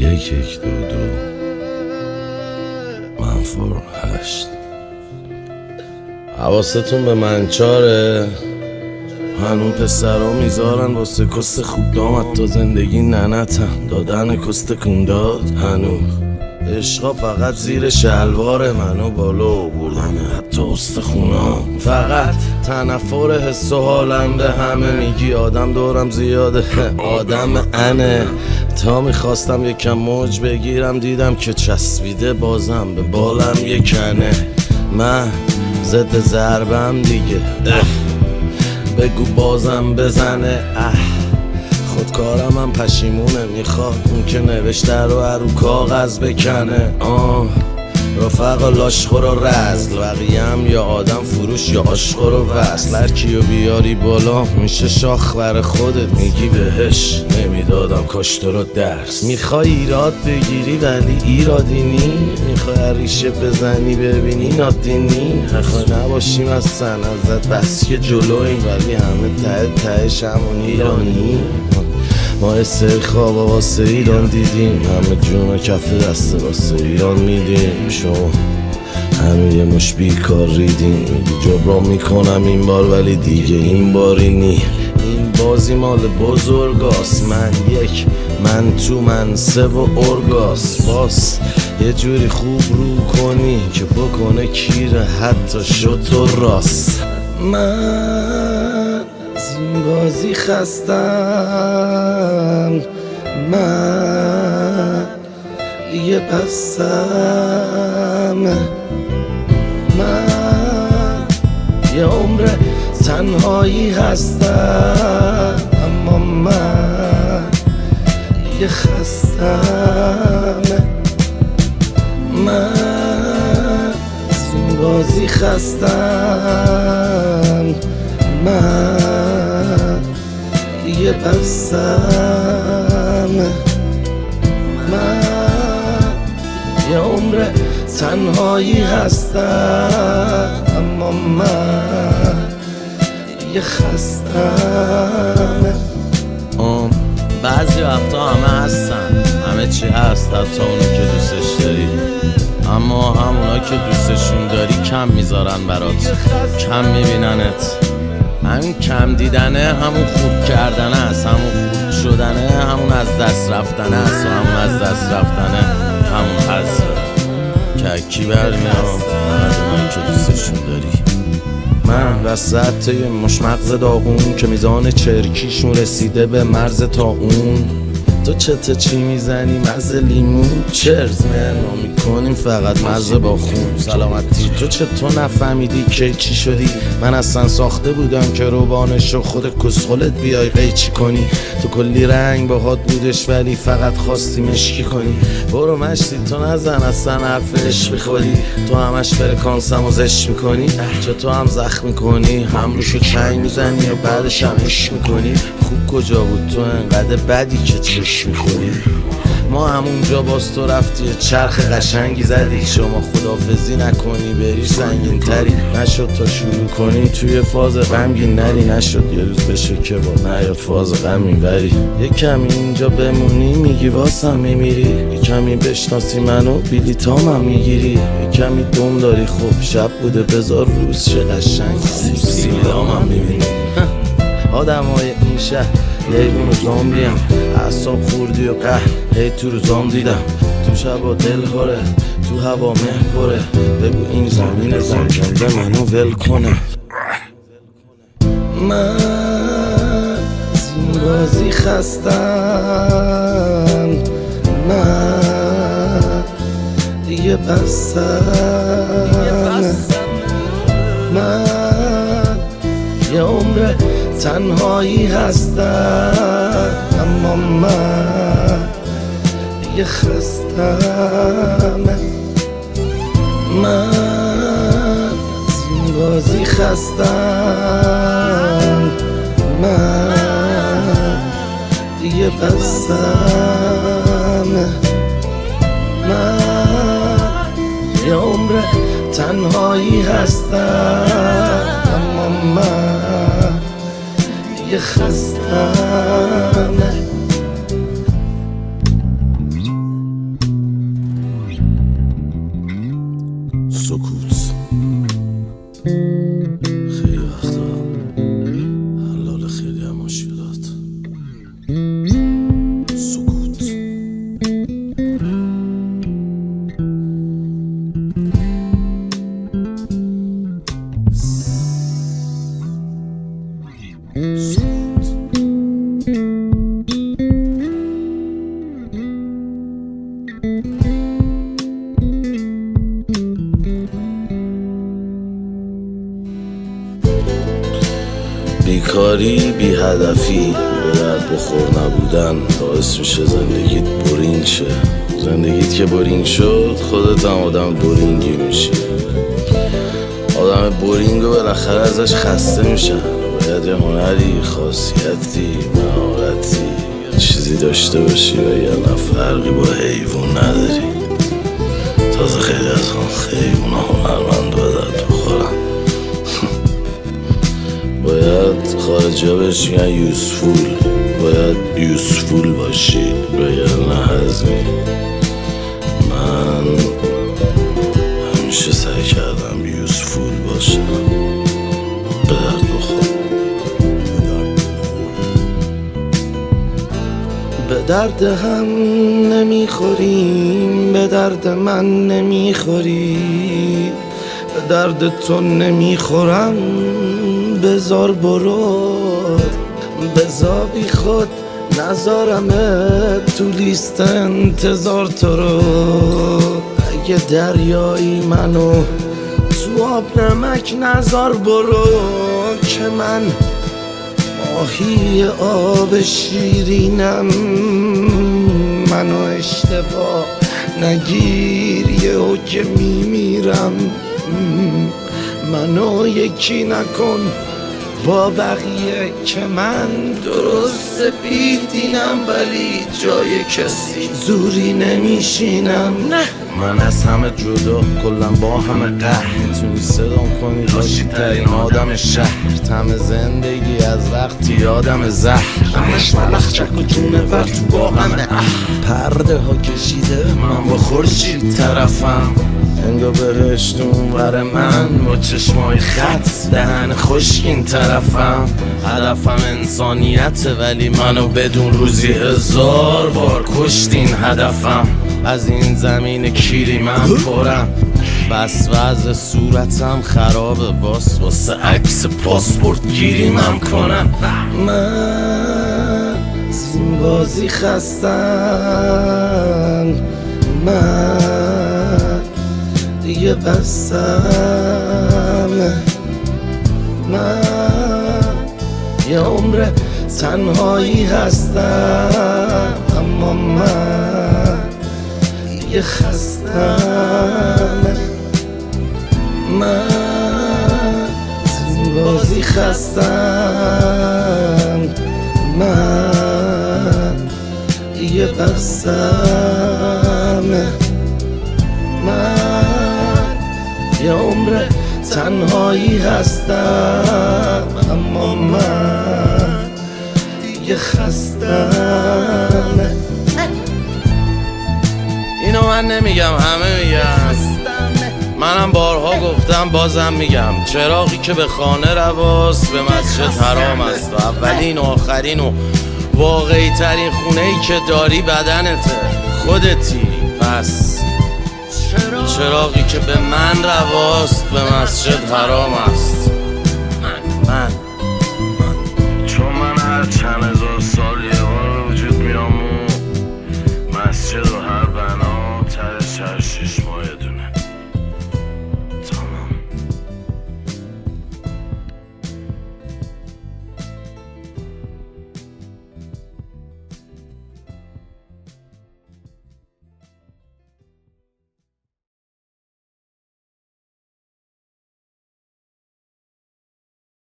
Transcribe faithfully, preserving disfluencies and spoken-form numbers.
یک یک دو دو منفور هشت. حواستون به منچاره، هنون پسرا میذارن واسه کست خوب دامد تا زندگی ننتن دادن کست کنداد. هنو عشقا فقط زیر شلوار منو بالا بردن حتی استخونا. فقط تنفر حس و حالم به همه میگی آدم دورم زیاده آدم انه. تا میخواستم یکم موج بگیرم دیدم که چسبیده بازم به بالم یکنه. من ضد ضربم دیگه بگو بازم بزنه. اه خودکارم هم پشیمونه، میخواد اون که نوشته رو رو کاغذ بکنه. آه رفقا لاشخور و رزل، بقیم یا آدم فروش یا عاشقور و وصل. هر کیو بیاری بالا میشه شاخ بر خودت، میگی بهش نمیدادم کاش تو رو درس. میخوای ایراد بگیری ولی ایرادی نی، میخوای ریشه بزنی ببینی نادینی. میخوای نباشیم از سن ازت بس که جلویم ولی همه ته تهش همون ایرانی. ما اسر خواب واسه ایران دیدیم، همه جون و کف دست واسه ایران میدیم. شما همه یه مش بیکار ریدیم، میگی جبران میکنم این بار ولی دیگه این باری نی. این بازی مال بزرگاست، من یک من تو من سه و ارگاس. باس یه جوری خوب رو کنی که بکنه کیره حتی شد تو راست. من از این بازی خستم، من دیگه بستم. من یه عمر تنهایی هستم، اما من دیگه خستم. من از این بازی خستم، من دیگه بستم. من یه عمر تنهایی هستم، اما من دیگه خستم. آم بعضی وقتا همه هستن، همه چی هست حتی اونو که دوستش داری، اما همونا که دوستشون داری کم میذارن برات، کم میبیننت. همین کم دیدنه همون خورد کردنه است، همون خورد شدنه همون از دست رفتنه است، و همون از دست رفتنه همون حذفه که اکی برمیام فقط اونایی که دوستشون داری. من وسط یه مش مغز داغون که میزان چرکیشون رسیده به مرز تا اون. تو چته چی میزنی مزه لیمون، چرز منو میکنیم فقط مزه با خون. سلامتی تو چطور نفهمیدی که چی شدی؟ من اصلا ساخته بودم که روبانشو خود کسخلت بیای قیچی کنی. تو کلی رنگ باهات بودش ولی فقط خواستی مشکی کنی. برو مشتی تو نزن اصلا حرف عشق میخوری، تو همش فرکانسمو زشت میکنی. چه تو هم زخم میکنی هم روشو چنگ میزنی و بعدش هم عشق میکنی. خوب کجا بود تو انقدر بدی که چشم میخوری؟ ما همونجا باز تو رفتی چرخ قشنگی زدی. شما خدافزی نکنی بری سنگین تری، نشد تا شروع کنی توی فاز غمگین نری. نشد یه روز بشه که با نیاد فاز غمین بری. یه کمی اینجا بمونی میگی واسم میمیری، یه کمی بشناسی منو بیلیتام هم میگیری. یه کمی دم داری خب شب بوده بذار روز چه قشنگ سیلام هم میبینی. آدم های این شهر لیوون و زامبی هم، اعصاب خوردی و قهر هی تو روزام دیدم. تو شبا دل خوره تو هوا مه پره، بگو این زمین زنجنده منو ول کنه. من از این بازی خستم، من دیگه بستم. من یه عمر تنهایی هستم، اما من دیگه خستم. من از این بازی خستم، من دیگه بستم. من یه عمر تنهایی هستم، اما من دیگه خستم. کاری بی هدفی به درد بخور نبودن باعث میشه زندگیت بورینگ شه. زندگیت که بورینگ شد خودت هم آدم بورینگی میشی. آدم بورینگو بالاخره ازش خسته میشن. باید یه هنری، خاصیتی، مهارتی چیزی داشته باشی و یه فرقی با حیوان نداری. تازه خیلی از اون حیوان هنرمند به درد بخورن. باید خارجی ها بهش میگن یوزفول. باید یوزفول باشی بگن نه هزمی. من همیشه سعی کردم یوزفول باشم، به درد بخور. به درد هم نمیخوریم، به درد من نمیخوری، به درد تو نمیخورم. بذار برو، بذار بی خود نذارمه تو لیست انتظار تو رو. اگه دریایی منو تو آب نمک نذار برو، که من ماهی آب شیرینم. منو اشتباه نگیر یهو که میمیرم. منو یکی نکن با بقیه که من درست سپیدینم، ولی جای کسی زوری نمیشینم. نه من از همه جدا، کلا با همه قهر. میتونی صدام کنی باشی ترین آدم شهر. تم زندگی از وقتی آدم زهر، همش ملخ چک و جونه ور تو با همه پرده ها کشیده من با خورشید طرفم. انگا بهشت اونور من با چشمای خط، دهن خشکین طرفم. هدفم انسانیته ولی منو بدون روزی هزار بار کشتین هدفم. از این زمین کیری من پرم، بس وضع صورتم خرابه، باس واسه عکس پاسپورت گیری من کنم. من از این بازی خستم، من دیگه بستم. من یه عمر تنهایی هستم، اما من دیگه خستم. من از این بازی خستم، من دیگه بستم. من یه عمر تنهایی هستم، اما من دیگه خستم. اینو من نمیگم، همه میگن. منم بارها گفتم بازم میگم، چراغی که به خانه رواست به مسجد حرام است. و اولین و آخرین و واقعی ترین خونه ای که داری بدنته، خودتی. پس چراغی که به من رواست به مسجد حرام است.